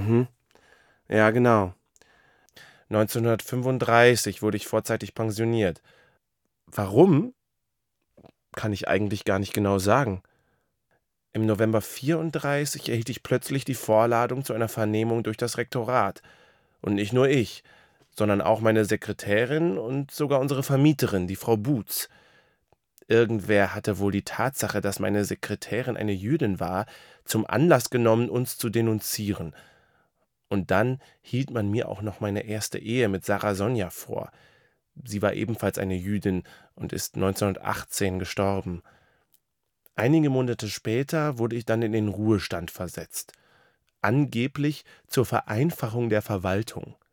Mhm. Ja, genau. 1935 wurde ich vorzeitig pensioniert. Warum? Kann ich eigentlich gar nicht genau sagen. Im November 34 erhielt ich plötzlich die Vorladung zu einer Vernehmung durch das Rektorat. Und nicht nur ich, sondern auch meine Sekretärin und sogar unsere Vermieterin, die Frau Boots. Irgendwer hatte wohl die Tatsache, dass meine Sekretärin eine Jüdin war, zum Anlass genommen, uns zu denunzieren. Und dann hielt man mir auch noch meine erste Ehe mit Sarah Sonja vor. Sie war ebenfalls eine Jüdin und ist 1918 gestorben. Einige Monate später wurde ich dann in den Ruhestand versetzt. Angeblich zur Vereinfachung der Verwaltung.